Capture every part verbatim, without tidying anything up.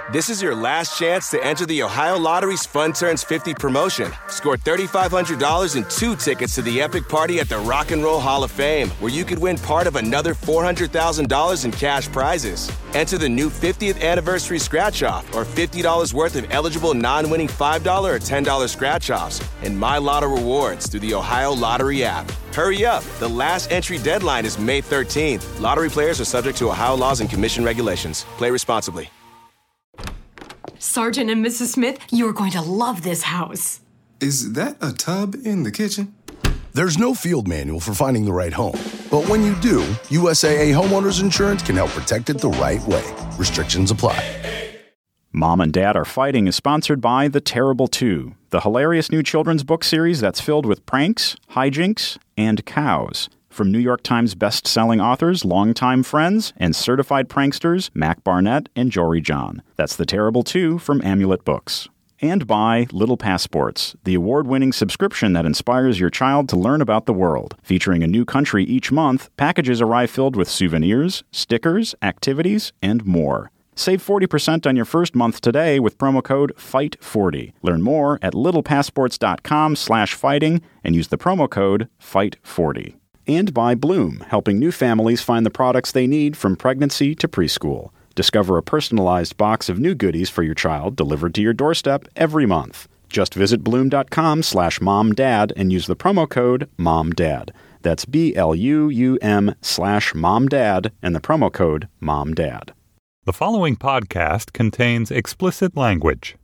This is your last chance to enter the Ohio Lottery's Fun Turns fifty promotion. Score three thousand five hundred dollars and two tickets to the epic party at the Rock and Roll Hall of Fame, where you could win part of another four hundred thousand dollars in cash prizes. Enter the new fiftieth anniversary scratch-off or fifty dollars worth of eligible non-winning five dollars or ten dollars scratch-offs and My Lotto rewards through the Ohio Lottery app. Hurry up. The last entry deadline is May thirteenth. Lottery players are subject to Ohio laws and commission regulations. Play responsibly. Sergeant and Missus Smith, you're going to love this house. Is that a tub in the kitchen? There's no field manual for finding the right home. But when you do, U S A A Homeowners Insurance can help protect it the right way. Restrictions apply. Mom and Dad Are Fighting is sponsored by The Terrible Two, the hilarious new children's book series that's filled with pranks, hijinks, and cows. From New York Times best-selling authors, longtime friends, and certified pranksters Mac Barnett and Jory John. That's The Terrible Two from Amulet Books. And by Little Passports, the award-winning subscription that inspires your child to learn about the world. Featuring a new country each month, packages arrive filled with souvenirs, stickers, activities, and more. Save forty percent on your first month today with promo code fight forty. Learn more at littlepassports.com slash fighting and use the promo code fight forty. And by Bloom, helping new families find the products they need from pregnancy to preschool. Discover a personalized box of new goodies for your child delivered to your doorstep every month. Just visit bloom.com slash momdad and use the promo code momdad. That's B-L-U-U-M slash momdad and the promo code momdad. The following podcast contains explicit language.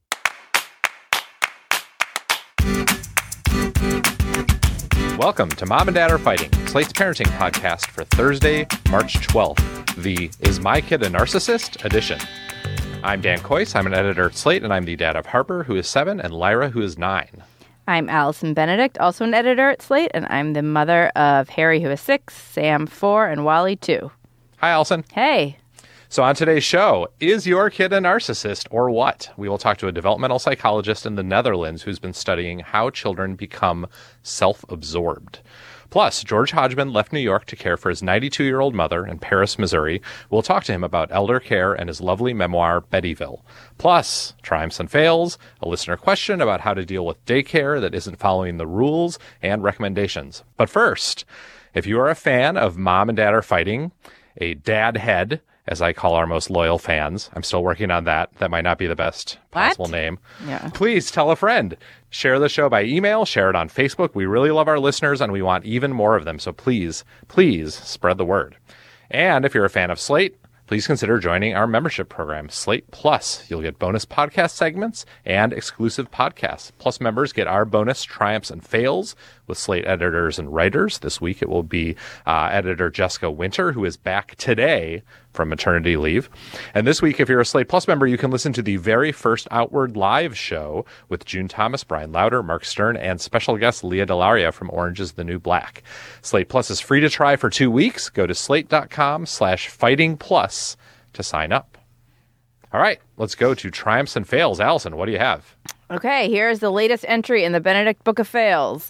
Welcome to Mom and Dad Are Fighting, Slate's parenting podcast for Thursday, March twelfth, the Is My Kid a Narcissist edition. I'm Dan Kois, I'm an editor at Slate, and I'm the dad of Harper, who is seven, and Lyra, who is nine. I'm Allison Benedict, also an editor at Slate, and I'm the mother of Harry, who is six, Sam, four, and Wally, two. Hi, Allison. Hey. So on today's show, is your kid a narcissist or what? We will talk to a developmental psychologist in the Netherlands who's been studying how children become self-absorbed. Plus, George Hodgman left New York to care for his ninety-two-year-old mother in Paris, Missouri. We'll talk to him about elder care and his lovely memoir, Bettyville. Plus, triumphs and fails, a listener question about how to deal with daycare that isn't following the rules, and recommendations. But first, if you are a fan of Mom and Dad Are Fighting, a dad head, as I call our most loyal fans. I'm still working on that. That might not be the best possible what? name. Yeah. Please tell a friend. Share the show by email. Share it on Facebook. We really love our listeners, and we want even more of them. So please, please spread the word. And if you're a fan of Slate, please consider joining our membership program, Slate Plus. You'll get bonus podcast segments and exclusive podcasts. Plus members get our bonus triumphs and fails with Slate editors and writers. This week it will be uh, editor Jessica Winter, who is back today from maternity leave. And this week, if you're a Slate Plus member, you can listen to the very first Outward Live show with June Thomas, Brian Lauder, Mark Stern, and special guest Leah Delaria from Orange is the New Black. Slate Plus is free to try for two weeks. Go to slate.com slash fighting plus to sign up. All right, let's go to triumphs and fails. Allison, what do you have? Okay, here's the latest entry in the Benedict Book of Fails.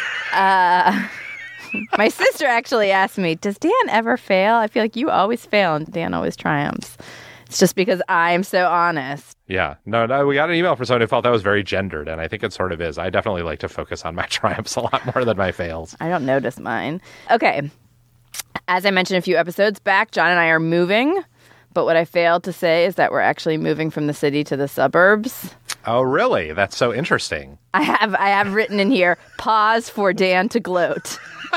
uh... My sister actually asked me, does Dan ever fail? I feel like you always fail and Dan always triumphs. It's just because I'm so honest. Yeah. No, no, we got an email from someone who felt that was very gendered, and I think it sort of is. I definitely like to focus on my triumphs a lot more than my fails. I don't notice mine. Okay. As I mentioned a few episodes back, John and I are moving, but what I failed to say is that we're actually moving from the city to the suburbs. Oh, really? That's so interesting. I have I have written in here, pause for Dan to gloat.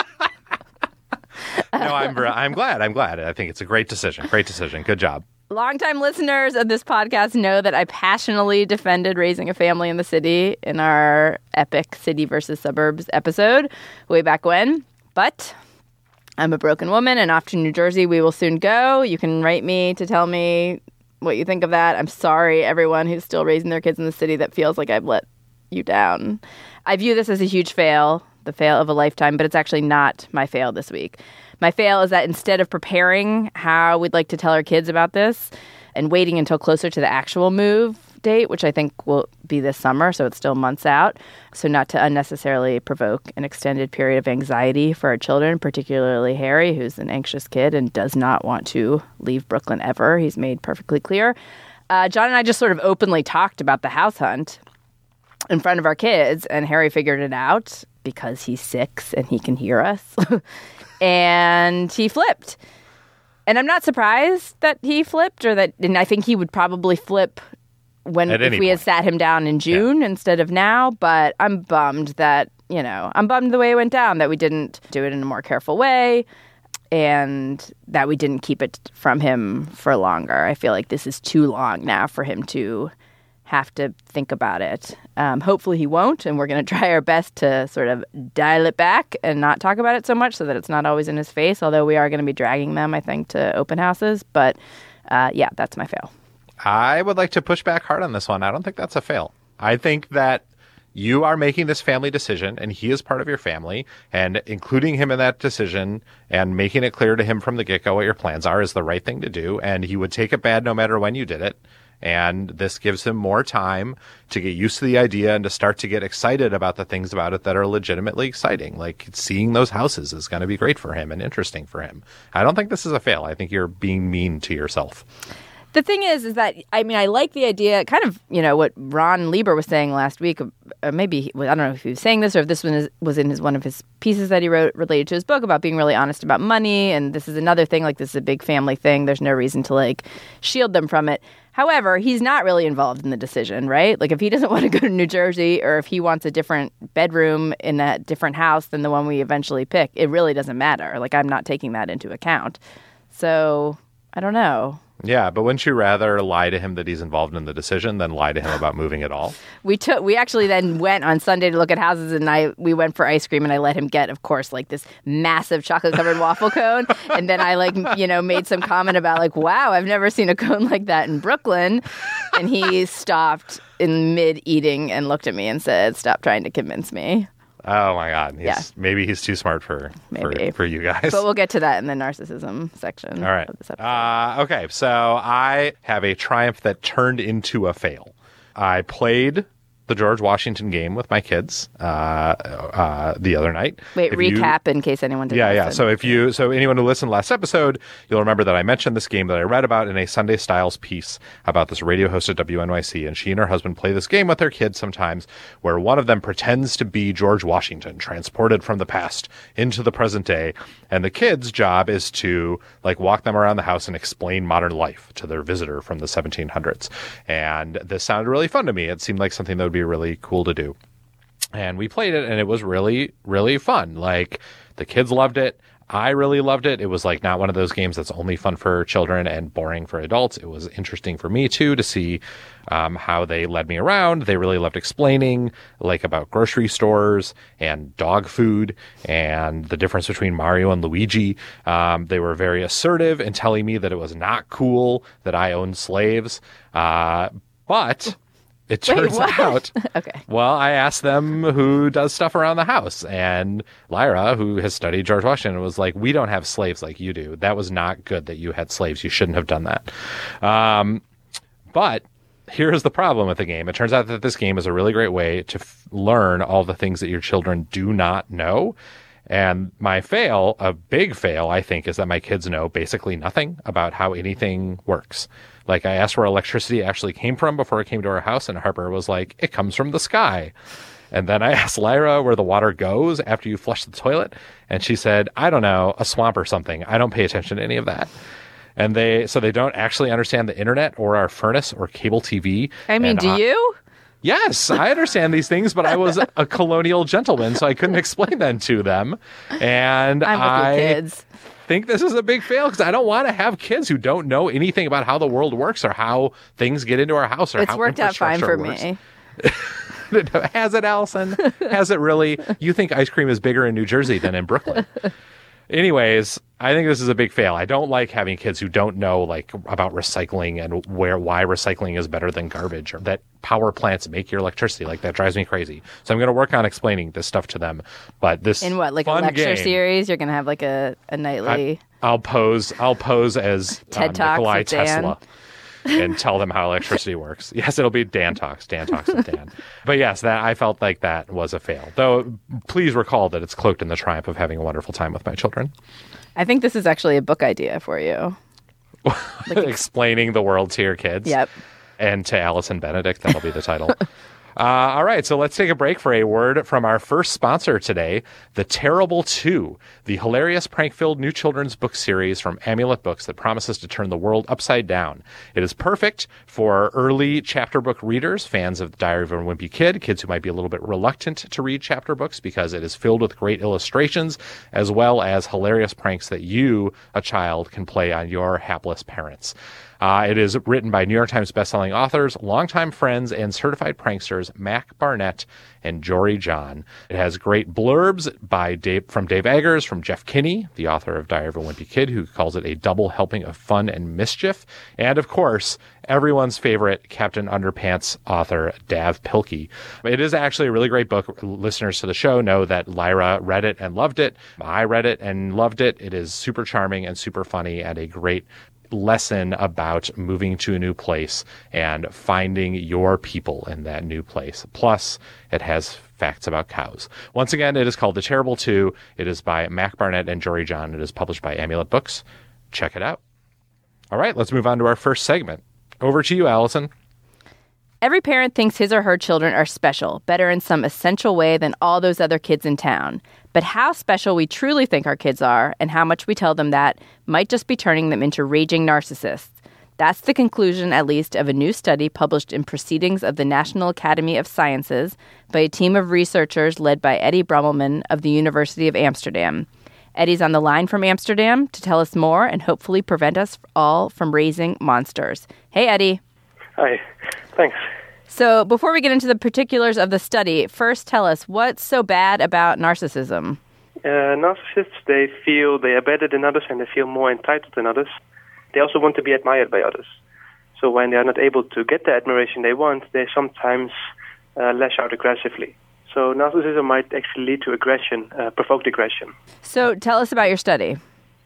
No, I'm I'm glad. I'm glad. I think it's a great decision. Great decision. Good job. Longtime listeners of this podcast know that I passionately defended raising a family in the city in our epic city versus suburbs episode way back when. But I'm a broken woman, and off to New Jersey we will soon go. You can write me to tell me what you think of that. I'm sorry, everyone who's still raising their kids in the city that feels like I've let you down. I view this as a huge fail, the fail of a lifetime, but it's actually not my fail this week. My fail is that instead of preparing how we'd like to tell our kids about this and waiting until closer to the actual move date, which I think will be this summer, so it's still months out, so not to unnecessarily provoke an extended period of anxiety for our children, particularly Harry, who's an anxious kid and does not want to leave Brooklyn ever. He's made perfectly clear. uh, John and I just sort of openly talked about the house hunt in front of our kids, and Harry figured it out because he's six and he can hear us. And he flipped. And I'm not surprised that he flipped, or that, and I think he would probably flip when At if any we had point. sat him down in June Yeah. instead of now. But I'm bummed that, you know, I'm bummed the way it went down, that we didn't do it in a more careful way, and that we didn't keep it from him for longer. I feel like this is too long now for him to have to think about it. Um, hopefully he won't, and we're going to try our best to sort of dial it back and not talk about it so much so that it's not always in his face, although we are going to be dragging them, I think, to open houses. But uh, yeah, that's my fail. I would like to push back hard on this one. I don't think that's a fail. I think that you are making this family decision, and he is part of your family, and including him in that decision and making it clear to him from the get-go what your plans are is the right thing to do, and he would take it bad no matter when you did it. And this gives him more time to get used to the idea and to start to get excited about the things about it that are legitimately exciting. Like seeing those houses is going to be great for him and interesting for him. I don't think this is a fail. I think you're being mean to yourself. The thing is, is that, I mean, I like the idea, kind of, you know, what Ron Lieber was saying last week, or maybe, he, I don't know if he was saying this or if this one is, was in his one of his pieces that he wrote related to his book about being really honest about money. And this is another thing, like this is a big family thing. There's no reason to like shield them from it. However, he's not really involved in the decision, right? Like if he doesn't want to go to New Jersey, or if he wants a different bedroom in a different house than the one we eventually pick, it really doesn't matter. Like I'm not taking that into account. So I don't know. Yeah, but wouldn't you rather lie to him that he's involved in the decision than lie to him about moving at all? We took. We actually then went on Sunday to look at houses, and I we went for ice cream, and I let him get, of course, like this massive chocolate covered waffle cone, and then I like you know made some comment about like, wow, I've never seen a cone like that in Brooklyn, and he stopped in mid eating and looked at me and said, "Stop trying to convince me." Oh my God. He's, Yeah. Maybe he's too smart for, Maybe. for for you guys. But we'll get to that in the narcissism section. All right. Of this episode. Uh, okay. So I have a triumph that turned into a fail. I played the George Washington game with my kids uh, uh, the other night. Wait, If you- recap in case anyone didn't Yeah, yeah. listen. So if you, so anyone who listened last episode, you'll remember that I mentioned this game that I read about in a Sunday Styles piece about this radio host at W N Y C, and she and her husband play this game with their kids sometimes, where one of them pretends to be George Washington, transported from the past into the present day, and the kids' job is to like walk them around the house and explain modern life to their visitor from the seventeen hundreds. And this sounded really fun to me. It seemed like something that would be really cool to do. And we played it, and it was really, really fun. Like, the kids loved it. I really loved it. It was like not one of those games that's only fun for children and boring for adults. It was interesting for me too to see um, how they led me around. They really loved explaining like about grocery stores and dog food and the difference between Mario and Luigi. Um, they were very assertive in telling me that it was not cool that I owned slaves. Uh, but it turns what? out, Okay. well, I asked them who does stuff around the house, and Lyra, who has studied George Washington, was like, we don't have slaves like you do. That was not good that you had slaves. You shouldn't have done that. Um, but here's the problem with the game. It turns out that this game is a really great way to f- learn all the things that your children do not know. And my fail, a big fail, I think, is that my kids know basically nothing about how anything works. Like, I asked where electricity actually came from before it came to our house, and Harper was like, it comes from the sky. And then I asked Lyra where the water goes after you flush the toilet, and she said, I don't know, a swamp or something. I don't pay attention to any of that. And they, so they don't actually understand the internet or our furnace or cable T V. I mean, And do I- you? Yes, I understand these things, but I was a colonial gentleman, so I couldn't explain them to them. And I'm with I your kids. think this is a big fail because I don't want to have kids who don't know anything about how the world works or how things get into our house or It's how worked out fine for infrastructure me. works. Has it, Allison? Has it really? You think ice cream is bigger in New Jersey than in Brooklyn? Anyways, I think this is a big fail. I don't like having kids who don't know like about recycling and where why recycling is better than garbage, or that power plants make your electricity. Like, that drives me crazy. So I'm going to work on explaining this stuff to them. But this In what, like a fun lecture game, series? You're going to have like a, a nightly... I, I'll pose. I'll pose as TED uh, Talks Nikolai with Dan. Tesla. And tell them how electricity works. Yes, it'll be Dan Talks. Dan Talks with Dan. But yes, that I felt like that was a fail. Though, please recall that it's cloaked in the triumph of having a wonderful time with my children. I think this is actually a book idea for you. Explaining the world to your kids. Yep. And to Allison Benedict, that'll be the title. Uh, all right, so let's take a break for a word from our first sponsor today, The Terrible Two, the hilarious prank-filled new children's book series from Amulet Books that promises to turn the world upside down. It is perfect for early chapter book readers, fans of The Diary of a Wimpy Kid, kids who might be a little bit reluctant to read chapter books because it is filled with great illustrations, as well as hilarious pranks that you, a child, can play on your hapless parents. Uh, it is written by New York Times bestselling authors, longtime friends, and certified pranksters Mac Barnett and Jory John. It has great blurbs by Dave, from Dave Eggers, from Jeff Kinney, the author of Diary of a Wimpy Kid, who calls it a double helping of fun and mischief. And, of course, everyone's favorite Captain Underpants author, Dav Pilkey. It is actually a really great book. Listeners to the show know that Lyra read it and loved it. I read it and loved it. It is super charming and super funny and a great lesson about moving to a new place and finding your people in that new place. Plus, it has facts about cows. Once again, it is called The Terrible Two. It is by Mac Barnett and Jory John. It is published by Amulet Books. Check it out. All right, let's move on to our first segment. Over to you, Allison. Every parent thinks his or her children are special, better in some essential way than all those other kids in town. But how special we truly think our kids are and how much we tell them that might just be turning them into raging narcissists. That's the conclusion, at least, of a new study published in Proceedings of the National Academy of Sciences by a team of researchers led by Eddie Brummelman of the University of Amsterdam. Eddie's on the line from Amsterdam to tell us more and hopefully prevent us all from raising monsters. Hey, Eddie. Hi. Thanks. So before we get into the particulars of the study, first tell us, what's so bad about narcissism? Uh, narcissists, they feel they are better than others and they feel more entitled than others. They also want to be admired by others. So when they are not able to get the admiration they want, they sometimes uh, lash out aggressively. So narcissism might actually lead to aggression, uh, provoked aggression. So tell us about your study.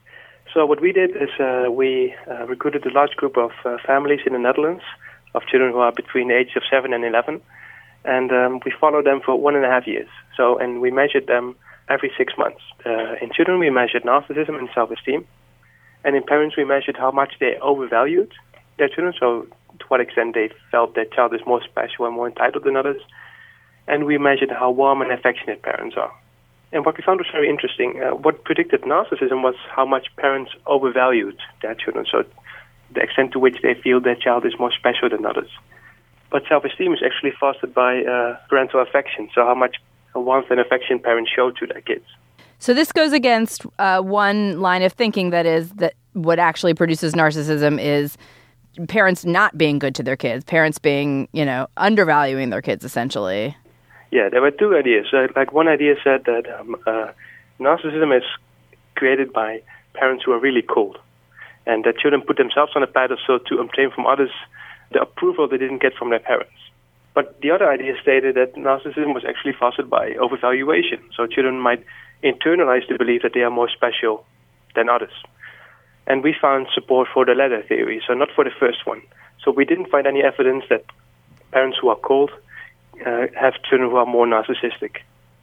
So what we did is uh, we uh, recruited a large group of uh, families in the Netherlands of children who are between the ages of seven and eleven. And um, we followed them for one and a half years. So, and we measured them every six months. Uh, in children, we measured narcissism and self-esteem. And in parents, we measured how much they overvalued their children, so to what extent they felt their child is more special and more entitled than others. And we measured how warm and affectionate parents are. And what we found was very interesting. Uh, what predicted narcissism was how much parents overvalued their children, so the extent to which they feel their child is more special than others. But self-esteem is actually fostered by uh, parental affection, so how much warmth and affection parents show to their kids. So this goes against uh, one line of thinking, that is that what actually produces narcissism is parents not being good to their kids, parents being, you know, undervaluing their kids, essentially. Yeah, there were two ideas. Uh, like one idea said that um, uh, narcissism is created by parents who are really cold, and that children put themselves on a pedestal to obtain from others the approval they didn't get from their parents. But the other idea stated that narcissism was actually fostered by overvaluation. So children might internalize the belief that they are more special than others. And we found support for the latter theory, so not for the first one. So we didn't find any evidence that parents who are cold uh, have children who are more narcissistic.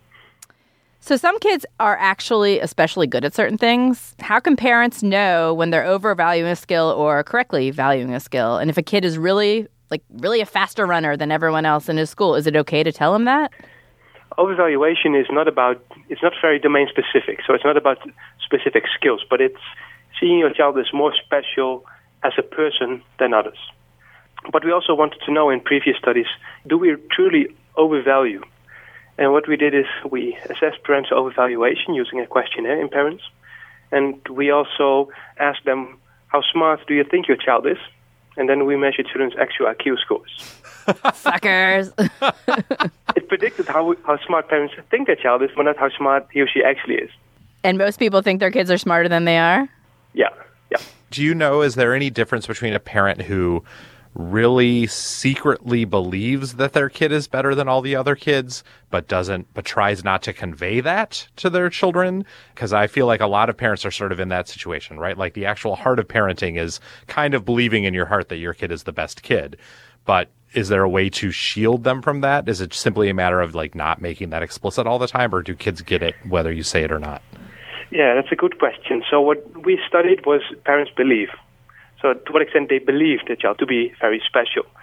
So some kids are actually especially good at certain things. How can parents know when they're overvaluing a skill or correctly valuing a skill? And if a kid is really, like, really a faster runner than everyone else in his school, is it okay to tell him that? Overvaluation is not about, it's not very domain specific. So it's not about specific skills, but it's seeing your child as more special as a person than others. But we also wanted to know in previous studies, do we truly overvalue? And what we did is we assessed parental overvaluation using a questionnaire in parents. And we also asked them, how smart do you think your child is? And then we measured children's actual I Q scores. Suckers. It predicted how how smart parents think their child is, but not how smart he or she actually is. And most people think their kids are smarter than they are? Yeah, yeah. Do you know, is there any difference between a parent who really secretly believes that their kid is better than all the other kids, but doesn't, but tries not to convey that to their children? Because I feel like a lot of parents are sort of in that situation, right? Like the actual heart of parenting is kind of believing in your heart that your kid is the best kid. But is there a way to shield them from that? Is it simply a matter of like not making that explicit all the time, or do kids get it whether you say it or not? Yeah, that's a good question. So what we studied was parents' belief. So to what extent they believe their child to be very special.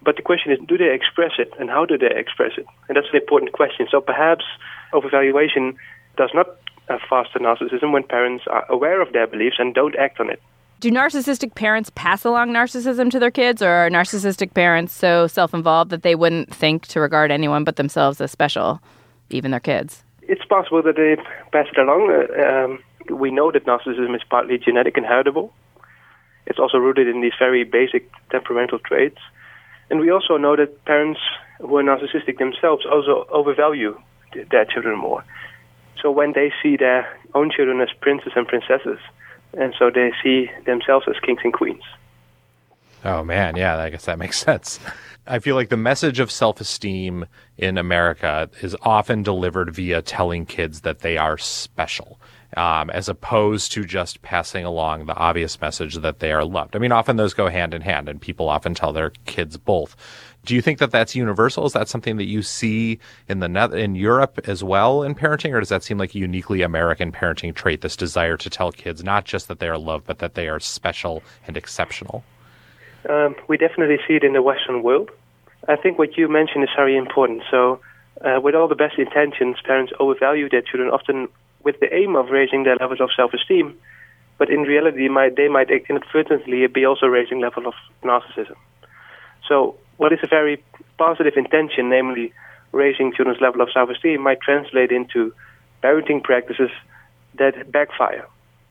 But the question is, do they express it, and how do they express it? And that's an important question. So perhaps overvaluation does not uh, foster narcissism when parents are aware of their beliefs and don't act on it. Do narcissistic parents pass along narcissism to their kids, or are narcissistic parents so self-involved that they wouldn't think to regard anyone but themselves as special, even their kids? It's possible that they pass it along. Uh, um, we know that narcissism is partly genetic and heritable. It's also rooted in these very basic temperamental traits. And we also know that parents who are narcissistic themselves also overvalue th- their children more. So when they see their own children as princes and princesses, and so they see themselves as kings and queens. Oh, man, yeah, I guess that makes sense. I feel like the message of self-esteem in America is often delivered via telling kids that they are special, um, as opposed to just passing along the obvious message that they are loved. I mean, often those go hand in hand, and people often tell their kids both. Do you think that that's universal? Is that something that you see in the net, in Europe as well in parenting, or does that seem like a uniquely American parenting trait, this desire to tell kids not just that they are loved, but that they are special and exceptional? Um, we definitely see it in the Western world. I think what you mentioned is very important. So uh, with all the best intentions, parents overvalue their children, often with the aim of raising their levels of self-esteem. But in reality, might, they might inadvertently be also raising level of narcissism. So what is a very positive intention, namely raising children's level of self-esteem, might translate into parenting practices that backfire.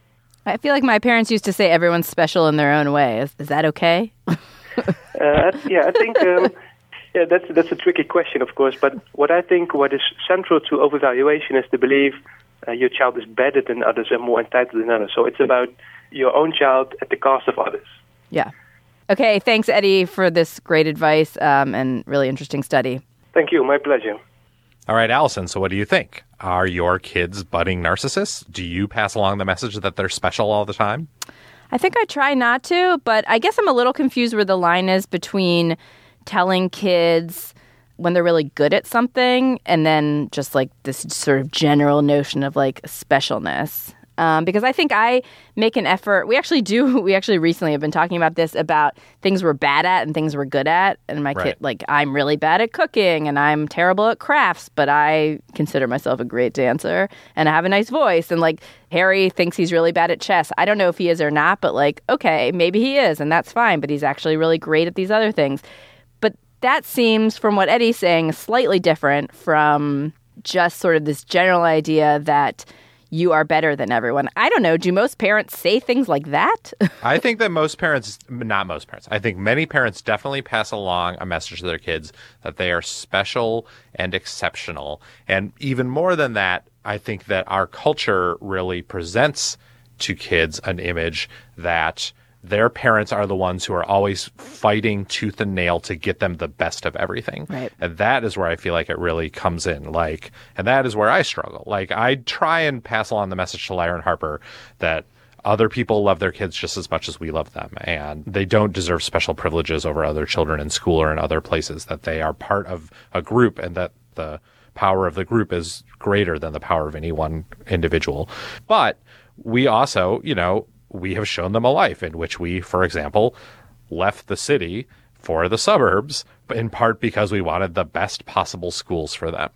I feel like my parents used to say everyone's special in their own way. Is, is that okay? uh, yeah, I think um, yeah, that's that's a tricky question, of course. But what I think what is central to overvaluation is the belief uh, your child is better than others and more entitled than others. So it's about your own child at the cost of others. Yeah. Okay, thanks, Eddie, for this great advice um, and really interesting study. Thank you. My pleasure. All right, Allison, so what do you think? Are your kids budding narcissists? Do you pass along the message that they're special all the time? I think I try not to, but I guess I'm a little confused where the line is between telling kids when they're really good at something and then just like this sort of general notion of like specialness. Um, because I think I make an effort. We actually do. We actually recently have been talking about this, about things we're bad at and things we're good at. And my right. kid, like, I'm really bad at cooking and I'm terrible at crafts, but I consider myself a great dancer and I have a nice voice. And like, Harry thinks he's really bad at chess. I don't know if he is or not, but like, okay, maybe he is and that's fine. But he's actually really great at these other things. But that seems, from what Eddie's saying, slightly different from just sort of this general idea that you are better than everyone. I don't know. Do most parents say things like that? I think that most parents, not most parents, I think many parents definitely pass along a message to their kids that they are special and exceptional. And even more than that, I think that our culture really presents to kids an image that their parents are the ones who are always fighting tooth and nail to get them the best of everything. Right. And that is where I feel like it really comes in. Like, and that is where I struggle. Like, I try and pass along the message to Lyra and Harper that other people love their kids just as much as we love them. And they don't deserve special privileges over other children in school or in other places, that they are part of a group and that the power of the group is greater than the power of any one individual. But we also, you know, we have shown them a life in which we, for example, left the city for the suburbs, in part because we wanted the best possible schools for them.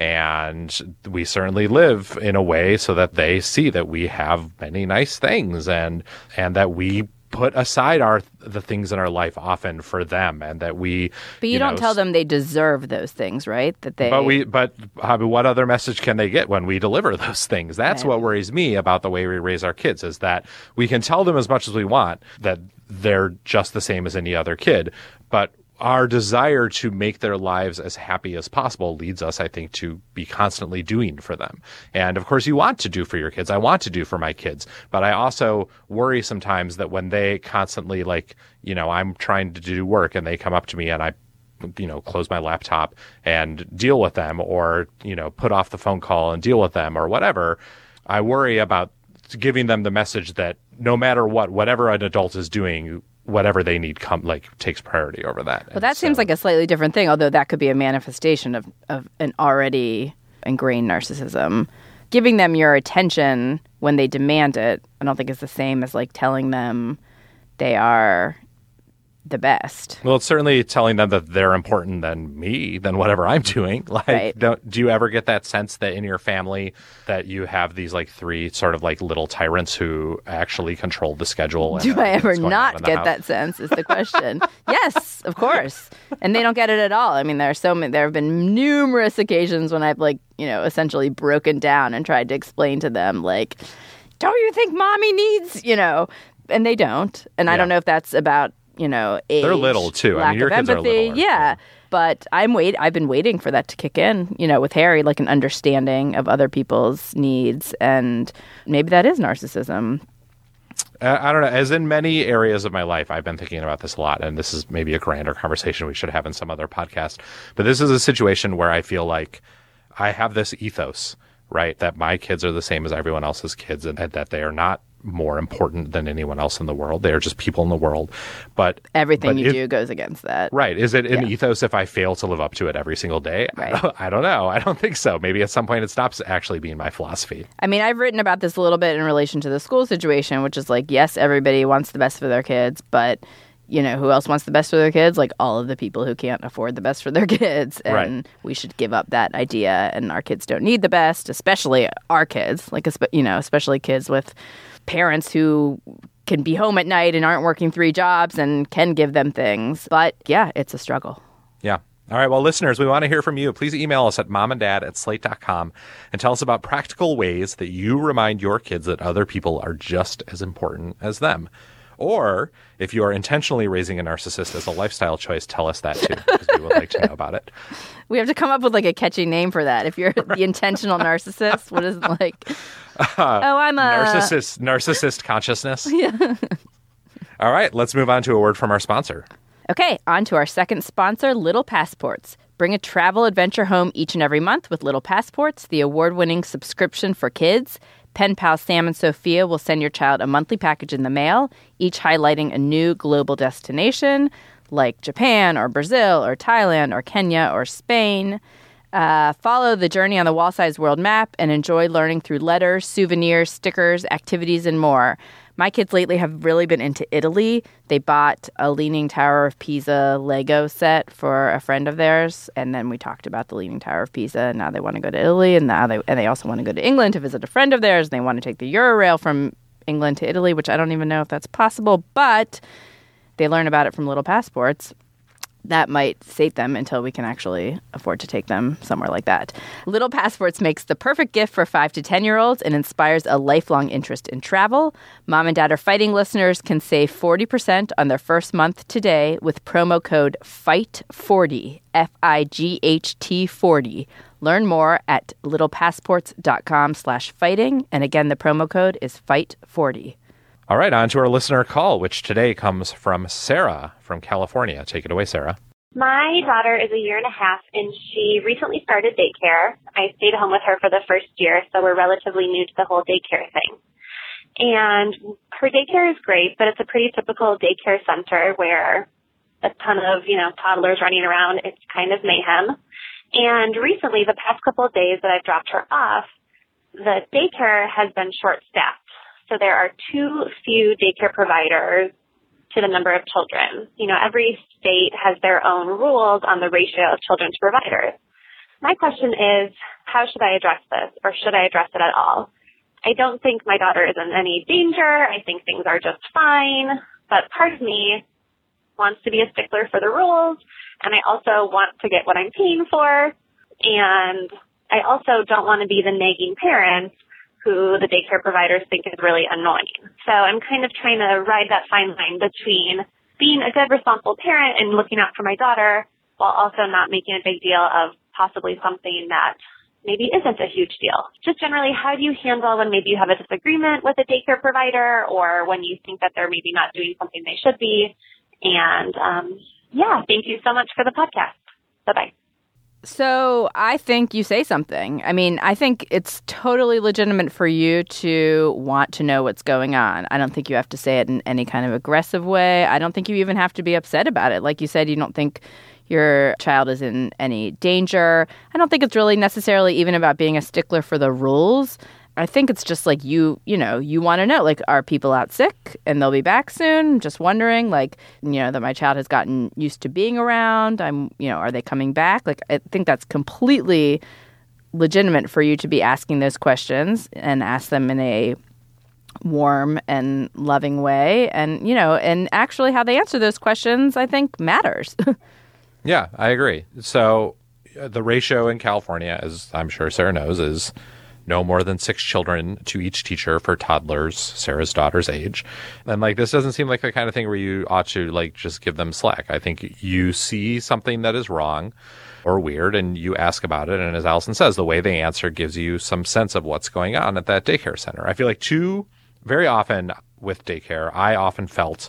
And we certainly live in a way so that they see that we have many nice things and and that we put aside our the things in our life often for them, and that we. But you, you don't know, tell them they deserve those things, right? That they. But we. But I mean, what other message can they get when we deliver those things? That's right. What worries me about the way we raise our kids, is that we can tell them as much as we want that they're just the same as any other kid, but our desire to make their lives as happy as possible leads us, I think, to be constantly doing for them. And of course, you want to do for your kids. I want to do for my kids. But I also worry sometimes that when they constantly, like, you know, I'm trying to do work and they come up to me and I, you know, close my laptop and deal with them, or, you know, put off the phone call and deal with them or whatever, I worry about giving them the message that no matter what, whatever an adult is doing, whatever they need come like takes priority over that. Well, that so, seems like a slightly different thing, although that could be a manifestation of, of an already ingrained narcissism. Giving them your attention when they demand it, I don't think is the same as like telling them they are the best. Well, it's certainly telling them that they're important than me, than whatever I'm doing. Like, Right. don't, do you ever get that sense that in your family that you have these like three sort of like little tyrants who actually control the schedule? And Do I ever what's going on not in the get house? that sense is the question. Yes, of course. And they don't get it at all. I mean, there are so many, there have been numerous occasions when I've like, you know, essentially broken down and tried to explain to them like, don't you think mommy needs, you know, and they don't. And I Yeah. don't know if that's about, you know, age, They're little, too. I lack mean, your of kids are empathy. littler, Yeah. yeah. But I'm wait. I've been waiting for that to kick in, you know, with Harry, like an understanding of other people's needs. And maybe that is narcissism. Uh, I don't know. As in many areas of my life, I've been thinking about this a lot, and this is maybe a grander conversation we should have in some other podcast. But this is a situation where I feel like I have this ethos, right, that my kids are the same as everyone else's kids, and, and that they are not more important than anyone else in the world. They are just people in the world. But Everything but you if- do goes against that. Right. Is it an Yeah. ethos if I fail to live up to it every single day? Right. I, don't, I don't know. I don't think so. Maybe at some point it stops actually being my philosophy. I mean, I've written about this a little bit in relation to the school situation, which is like, yes, everybody wants the best for their kids, but, you know, who else wants the best for their kids? Like all of the people who can't afford the best for their kids. And Right. we should give up that idea. And our kids don't need the best, especially our kids, like, espe- you know, especially kids with parents who can be home at night and aren't working three jobs and can give them things. But yeah, it's a struggle. Yeah. All right. Well, listeners, we want to hear from you. Please email us at momanddad at slate dot com and tell us about practical ways that you remind your kids that other people are just as important as them. Or if you are intentionally raising a narcissist as a lifestyle choice, tell us that too, because we would like to know about it. We have to come up with like a catchy name for that. If you're the intentional narcissist, what is it like? Uh, oh, I'm a narcissist, narcissist consciousness. Yeah. All right. Let's move on to a word from our sponsor. Okay, on to our second sponsor, Little Passports. Bring a travel adventure home each and every month with Little Passports, the award-winning subscription for kids. Pen pal Sam and Sophia will send your child a monthly package in the mail, each highlighting a new global destination like Japan or Brazil or Thailand or Kenya or Spain. Uh, follow the journey on the wall-sized world map and enjoy learning through letters, souvenirs, stickers, activities, and more. My kids lately have really been into Italy. They bought a Leaning Tower of Pisa Lego set for a friend of theirs, and then we talked about the Leaning Tower of Pisa, and now they want to go to Italy, and now they and they also want to go to England to visit a friend of theirs, and they want to take the Eurail from England to Italy, which I don't even know if that's possible, but they learn about it from Little Passports. That might sate them until we can actually afford to take them somewhere like that. Little Passports makes the perfect gift for five to ten-year-olds and inspires a lifelong interest in travel. Mom and Dad Are Fighting listeners can save forty percent on their first month today with promo code fight forty, F I G H T forty. Learn more at littlepassports.com slash fighting. And again, the promo code is fight forty. All right, on to our listener call, which today comes from Sarah from California. Take it away, Sarah. My daughter is a year and a half, and she recently started daycare. I stayed home with her for the first year, so we're relatively new to the whole daycare thing. And her daycare is great, but it's a pretty typical daycare center where a ton of, you know, toddlers running around. It's kind of mayhem. And recently, the past couple of days that I've dropped her off, the daycare has been short-staffed. So there are too few daycare providers to the number of children. You know, every state has their own rules on the ratio of children to providers. My question is, how should I address this, or should I address it at all? I don't think my daughter is in any danger. I think things are just fine. But part of me wants to be a stickler for the rules, and I also want to get what I'm paying for. And I also don't want to be the nagging parent who the daycare providers think is really annoying. So I'm kind of trying to ride that fine line between being a good, responsible parent and looking out for my daughter while also not making a big deal of possibly something that maybe isn't a huge deal. Just generally, how do you handle when maybe you have a disagreement with a daycare provider or when you think that they're maybe not doing something they should be? And um, yeah, thank you so much for the podcast. Bye-bye. So I think you say something. I mean, I think it's totally legitimate for you to want to know what's going on. I don't think you have to say it in any kind of aggressive way. I don't think you even have to be upset about it. Like you said, you don't think your child is in any danger. I don't think it's really necessarily even about being a stickler for the rules. I think it's just like you, you know, you want to know, like, are people out sick and they'll be back soon? Just wondering, like, you know, that my child has gotten used to being around. I'm, you know, are they coming back? Like, I think that's completely legitimate for you to be asking those questions and ask them in a warm and loving way. And, you know, and actually how they answer those questions, I think, matters. Yeah, I agree. So uh, the ratio in California, as I'm sure Sarah knows, is no more than six children to each teacher for toddlers Sarah's daughter's age. And like, this doesn't seem like the kind of thing where you ought to like just give them slack. I think you see something that is wrong or weird and you ask about it. And as Allison says, the way they answer gives you some sense of what's going on at that daycare center. I feel like too, very often with daycare, I often felt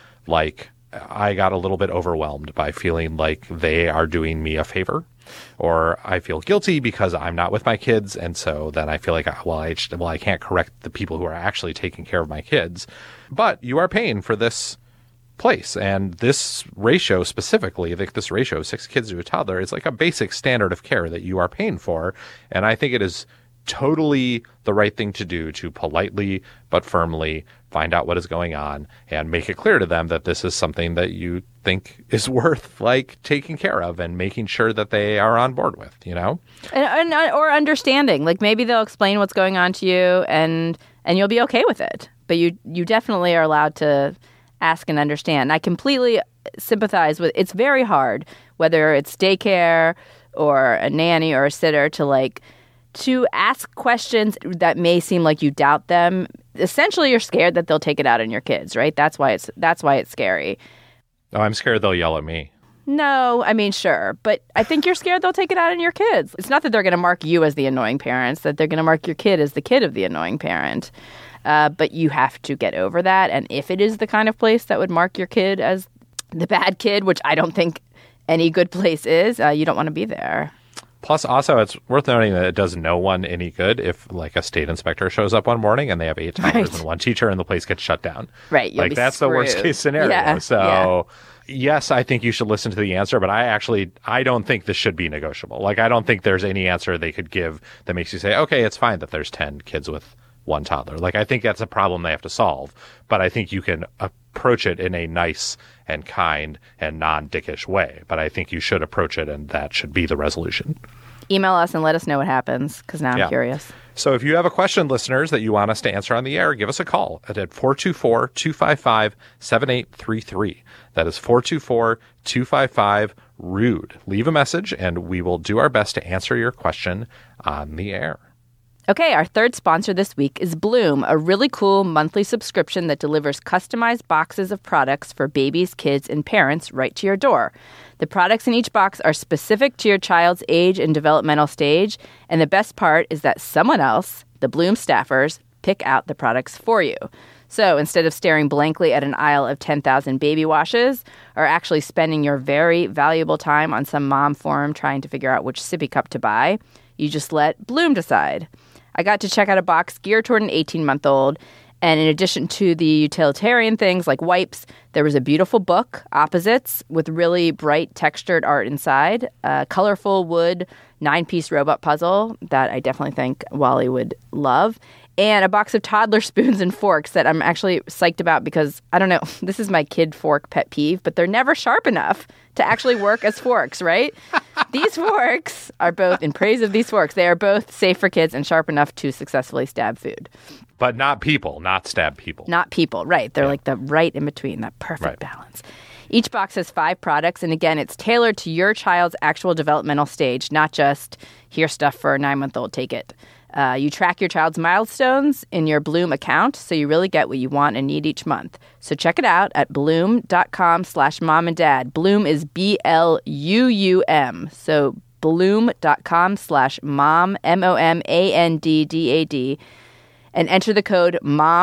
like I got a little bit overwhelmed by feeling like they are doing me a favor, or I feel guilty because I'm not with my kids. And so then I feel like, well, I, well, I can't correct the people who are actually taking care of my kids, but you are paying for this place. And this ratio specifically, like this ratio of six kids to a toddler is like a basic standard of care that you are paying for. And I think it is totally the right thing to do to politely but firmly find out what is going on and make it clear to them that this is something that you think is worth like taking care of and making sure that they are on board with, you know? And, and or understanding. Like maybe they'll explain what's going on to you and and you'll be okay with it. But you you definitely are allowed to ask and understand. And I completely sympathize with it's very hard, whether it's daycare or a nanny or a sitter, to like to ask questions that may seem like you doubt them. Essentially, you're scared that they'll take it out on your kids, right? That's why it's that's why it's scary. Oh, I'm scared they'll yell at me. No, I mean, sure. But I think you're scared they'll take it out on your kids. It's not that they're going to mark you as the annoying parents, that they're going to mark your kid as the kid of the annoying parent. Uh, but you have to get over that. And if it is the kind of place that would mark your kid as the bad kid, which I don't think any good place is, uh, you don't want to be there. Plus, also, it's worth noting that it does no one any good if, like, a state inspector shows up one morning and they have eight toddlers Right. and one teacher and the place gets shut down. Right. You'll Like, be that's screwed. the worst-case scenario. Yeah. So, yeah. yes, I think you should listen to the answer, but I actually, I don't think this should be negotiable. Like, I don't think there's any answer they could give that makes you say, okay, it's fine that there's ten kids with one toddler. Like, I think that's a problem they have to solve, but I think you can approach it in a nice and kind and non-dickish way. But I think you should approach it, and that should be the resolution. Email us and let us know what happens, because now I'm Yeah. curious. So if you have a question, listeners, that you want us to answer on the air, give us a call at four two four, two five five, seven eight three three. That is four two four, two five five, RUDE. Leave a message, and we will do our best to answer your question on the air. Okay, our third sponsor this week is Bloom, a really cool monthly subscription that delivers customized boxes of products for babies, kids, and parents right to your door. The products in each box are specific to your child's age and developmental stage, and the best part is that someone else, the Bloom staffers, pick out the products for you. So instead of staring blankly at an aisle of ten thousand baby washes, or actually spending your very valuable time on some mom forum trying to figure out which sippy cup to buy, you just let Bloom decide. I got to check out a box geared toward an eighteen-month-old, and in addition to the utilitarian things like wipes, there was a beautiful book, Opposites, with really bright textured art inside, a colorful wood nine-piece robot puzzle that I definitely think Wally would love, and a box of toddler spoons and forks that I'm actually psyched about because, I don't know, this is my kid fork pet peeve, but they're never sharp enough to actually work as forks, right? These forks are both, in praise of these forks, they are both safe for kids and sharp enough to successfully stab food. But not people, not stab people. Not people, right. They're yeah. like the right in between, that perfect right. balance. Each box has five products, and again, it's tailored to your child's actual developmental stage, not just, here's stuff for a nine-month-old, take it. Uh, you track your child's milestones in your Bloom account, so you really get what you want and need each month. So check it out at bloom.com slash mom and dad. Bloom is B L U U M. So bloom.com slash mom, M O M A N D D A D, and enter the code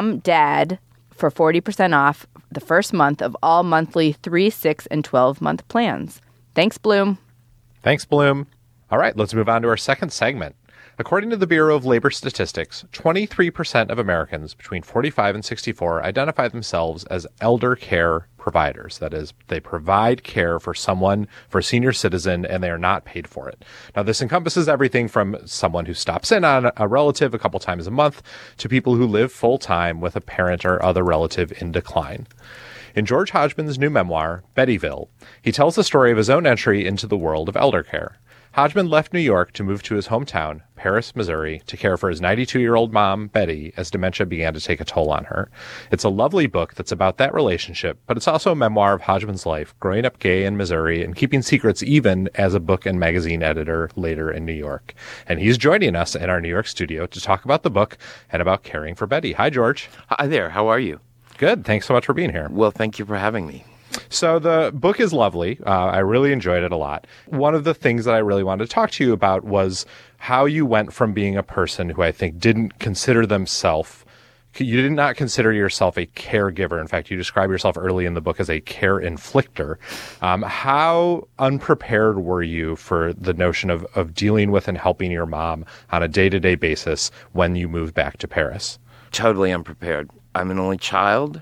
MOMDAD for forty percent off the first month of all monthly three, six, and twelve-month plans. Thanks, Bloom. Thanks, Bloom. All right, let's move on to our second segment. According to the Bureau of Labor Statistics, twenty-three percent of Americans between forty-five and sixty-four identify themselves as elder care providers. That is, they provide care for someone, for a senior citizen, and they are not paid for it. Now, this encompasses everything from someone who stops in on a relative a couple times a month to people who live full-time with a parent or other relative in decline. In George Hodgman's new memoir, Bettyville, he tells the story of his own entry into the world of elder care. Hodgman left New York to move to his hometown, Paris, Missouri, to care for his ninety-two-year-old mom, Betty, as dementia began to take a toll on her. It's a lovely book that's about that relationship, but it's also a memoir of Hodgman's life, growing up gay in Missouri and keeping secrets even as a book and magazine editor later in New York. And he's joining us in our New York studio to talk about the book and about caring for Betty. Hi, George. Hi there. How are you? Good. Thanks so much for being here. Well, thank you for having me. So the book is lovely. Uh, I really enjoyed it a lot. One of the things that I really wanted to talk to you about was how you went from being a person who I think didn't consider themselves, you did not consider yourself a caregiver. In fact, you describe yourself early in the book as a care inflictor. Um, how unprepared were you for the notion of, of dealing with and helping your mom on a day-to-day basis when you moved back to Paris? Totally unprepared. I'm an only child,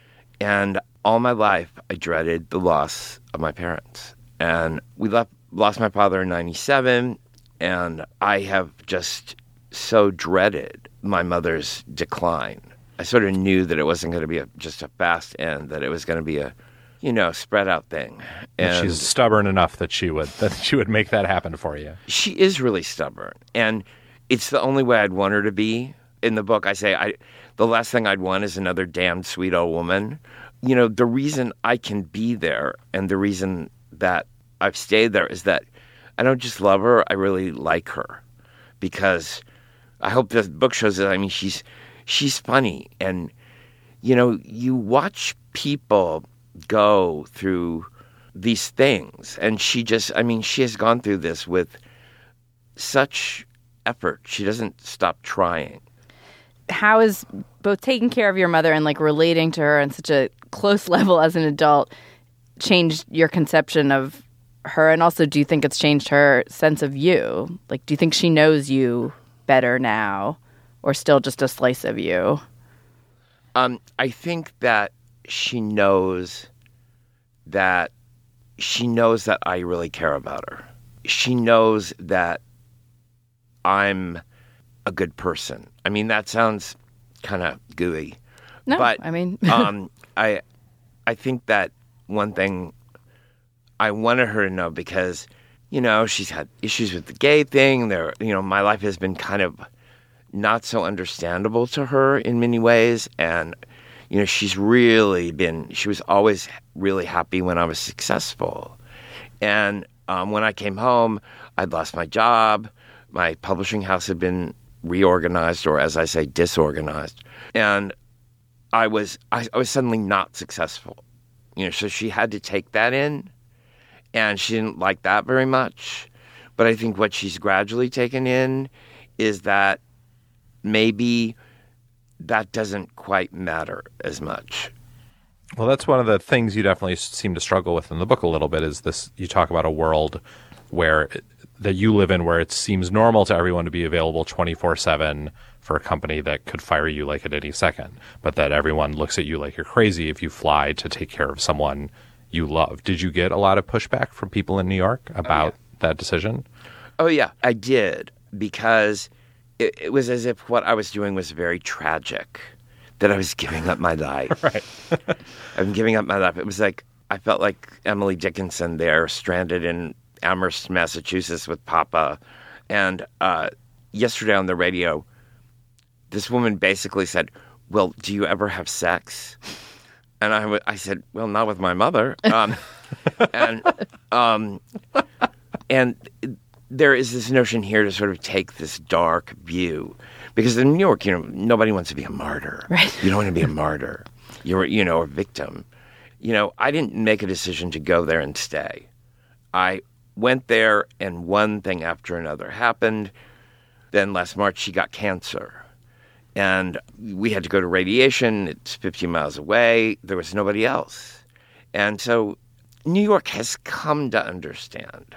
and all my life, I dreaded the loss of my parents. And we left, lost my father in ninety-seven, and I have just so dreaded my mother's decline. I sort of knew that it wasn't going to be a, just a fast end, that it was going to be a, you know, spread out thing. And she's stubborn enough that she would that she would make that happen for you. She is really stubborn, and it's the only way I'd want her to be. In the book, I say, I the last thing I'd want is another damned sweet old woman. You know, the reason I can be there and the reason that I've stayed there is that I don't just love her, I really like her. Because I hope the book shows that, I mean, she's she's funny. And, you know, you watch people go through these things. And she just, I mean, she has gone through this with such effort. She doesn't stop trying. How is both taking care of your mother and like relating to her on such a close level as an adult changed your conception of her? And also, do you think it's changed her sense of you? Like, do you think she knows you better now or still just a slice of you? Um, I think that she knows that she knows that I really care about her. She knows that I'm a good person. I mean, that sounds kind of gooey. No, but, I mean... um, I I think that one thing I wanted her to know because, you know, she's had issues with the gay thing. There, you know, my life has been kind of not so understandable to her in many ways. And, you know, she's really been, she was always really happy when I was successful. And um, when I came home, I'd lost my job. My publishing house had been reorganized, or as I say, disorganized. And I was I, I was suddenly not successful. You know, so she had to take that in, and she didn't like that very much. But I think what she's gradually taken in is that maybe that doesn't quite matter as much. Well, that's one of the things you definitely seem to struggle with in the book a little bit is this, you talk about a world where it, that you live in where it seems normal to everyone to be available twenty-four seven for a company that could fire you like at any second, but that everyone looks at you like you're crazy if you fly to take care of someone you love. Did you get a lot of pushback from people in New York about oh, yeah. that decision? Oh, yeah, I did, because it, it was as if what I was doing was very tragic, that I was giving up my life. Right. I'm giving up my life. It was like, I felt like Emily Dickinson there, stranded in Amherst, Massachusetts with Papa. And uh, yesterday on the radio, this woman basically said, well, do you ever have sex? And I, w- I said, well, not with my mother. Um, and um, and there is this notion here to sort of take this dark view. Because in New York, you know, nobody wants to be a martyr. Right. You don't want to be a martyr. You're, you know, a victim. You know, I didn't make a decision to go there and stay. I went there, and one thing after another happened. Then last March, she got cancer. And we had to go to radiation. It's fifty miles away. There was nobody else. And so New York has come to understand.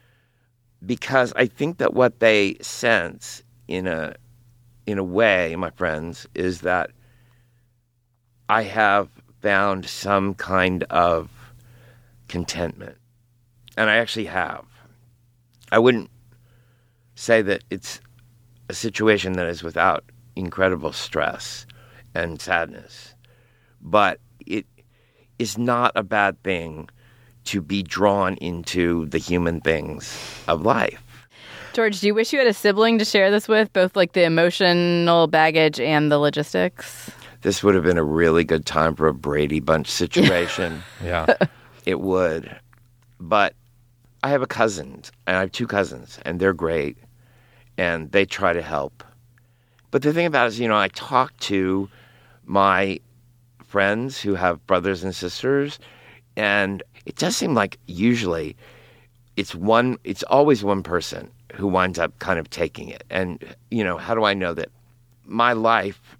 Because I think that what they sense in a in a way, my friends, is that I have found some kind of contentment. And I actually have. I wouldn't say that it's a situation that is without incredible stress and sadness, but it is not a bad thing to be drawn into the human things of life. George, do you wish you had a sibling to share this with, both like the emotional baggage and the logistics? This would have been a really good time for a Brady Bunch situation. Yeah. It would. But I have a cousin, and I have two cousins, and they're great, and they try to help. But the thing about it is, you know, I talk to my friends who have brothers and sisters, and it does seem like usually it's one, it's always one person who winds up kind of taking it. And, you know, how do I know that? My life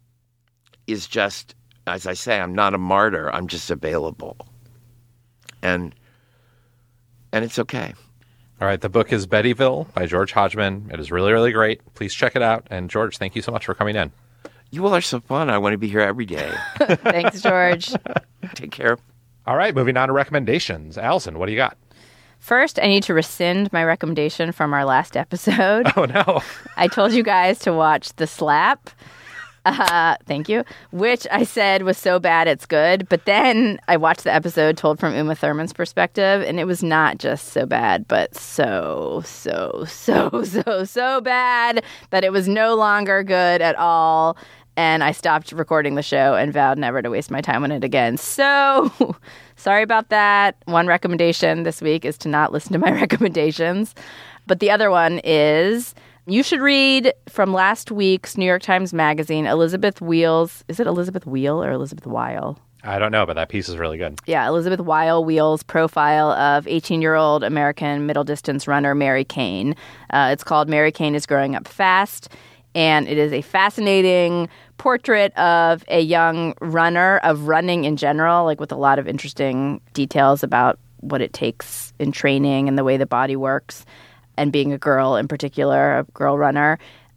is just, as I say, I'm not a martyr. I'm just available. And and it's okay. All right. The book is Bettyville by George Hodgman. It is really, really great. Please check it out. And George, thank you so much for coming in. You all are so fun. I want to be here every day. Thanks, George. Take care. All right. Moving on to recommendations. Allison, what do you got? First, I need to rescind my recommendation from our last episode. Oh, no. I told you guys to watch The Slap. Uh, thank you. Which I said was so bad it's good. But then I watched the episode told from Uma Thurman's perspective, and it was not just so bad, but so, so, so, so, so bad that it was no longer good at all. And I stopped recording the show and vowed never to waste my time on it again. So sorry about that. One recommendation this week is to not listen to my recommendations. But the other one is you should read from last week's New York Times Magazine, Elizabeth Wheel's. Is it Elizabeth Wheel or Elizabeth Weil? I don't know, but that piece is really good. Yeah, Elizabeth Weil Wheel's profile of eighteen-year-old American middle-distance runner Mary Cain. Uh, it's called Mary Cain is Growing Up Fast. And it is a fascinating portrait of a young runner, of running in general, like with a lot of interesting details about what it takes in training and the way the body works, and being a girl in particular, a girl runner.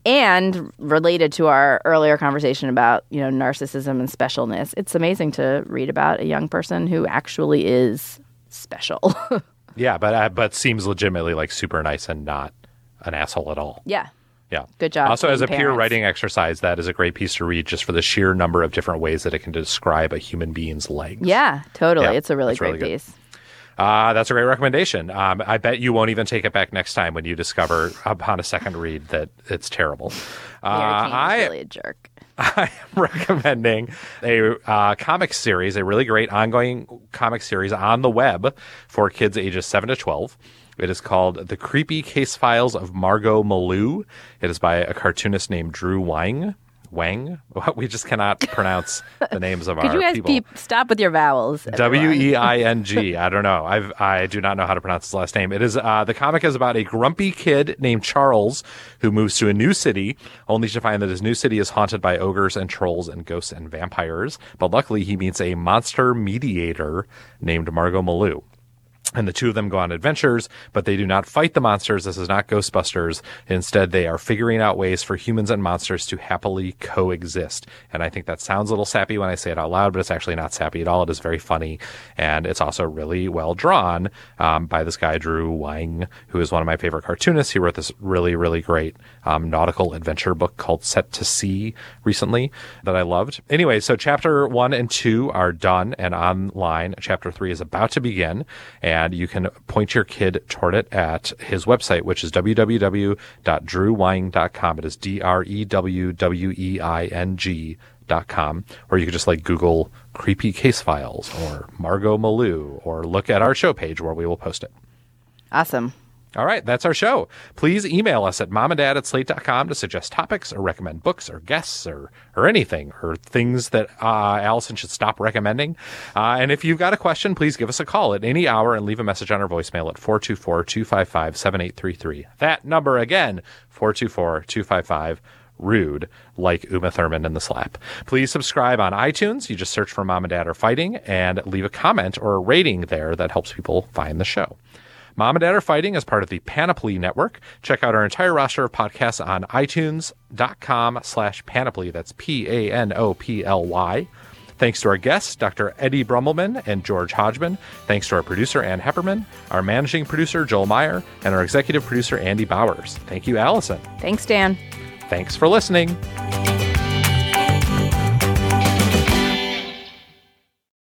And related to our earlier conversation about, you know, narcissism and specialness, it's amazing to read about a young person who actually is special. Yeah, but uh, but seems legitimately like super nice and not an asshole at all. Yeah. Yeah. Good job. Also, as a parents. peer writing exercise, that is a great piece to read just for the sheer number of different ways that it can describe a human being's legs. Yeah, totally. Yeah, it's a really that's great really good. piece. Uh, that's a great recommendation. Um, I bet you won't even take it back next time when you discover upon a second read that it's terrible. Uh, Mary Cain is I, really a jerk. I am recommending a uh, comic series, a really great ongoing comic series on the web for kids ages seven to twelve. It is called The Creepy Case Files of Margot Malou. It is by a cartoonist named Drew Wang. Wang? We just cannot pronounce the names of Could our you guys people. Be, stop with your vowels? W E I N G. I don't know. I've, I do not know how to pronounce his last name. It is uh, the comic is about a grumpy kid named Charles who moves to a new city, only to find that his new city is haunted by ogres and trolls and ghosts and vampires. But luckily, he meets a monster mediator named Margot Malou. And the two of them go on adventures, but they do not fight the monsters. This is not Ghostbusters. Instead, they are figuring out ways for humans and monsters to happily coexist. And I think that sounds a little sappy when I say it out loud, but it's actually not sappy at all. It is very funny. And it's also really well drawn um, by this guy, Drew Wang, who is one of my favorite cartoonists. He wrote this really, really great um, nautical adventure book called Set to Sea recently that I loved. Anyway, so chapter one and two are done and online. Chapter three is about to begin. And And you can point your kid toward it at his website, which is w w w dot drew wang dot com. It is D R E W W E I N G dot com. Or you could just like Google Creepy Case Files or Margot Malou or look at our show page where we will post it. Awesome. All right, that's our show. Please email us at mom and dad at slate dot com to suggest topics or recommend books or guests or or anything or things that uh, Allison should stop recommending. Uh, and if you've got a question, please give us a call at any hour and leave a message on our voicemail at four two four, two five five, seven eight three three. That number again, four two four, two five five, rude, like Uma Thurman in The Slap. Please subscribe on iTunes. You just search for Mom and Dad Are Fighting and leave a comment or a rating there that helps people find the show. Mom and Dad Are Fighting is part of the Panoply Network. Check out our entire roster of podcasts on itunes dot com slash panoply. That's P A N O P L Y. Thanks to our guests, Doctor Eddie Brummelman and George Hodgman. Thanks to our producer, Ann Hepperman, our managing producer, Joel Meyer, and our executive producer, Andy Bowers. Thank you, Allison. Thanks, Dan. Thanks for listening.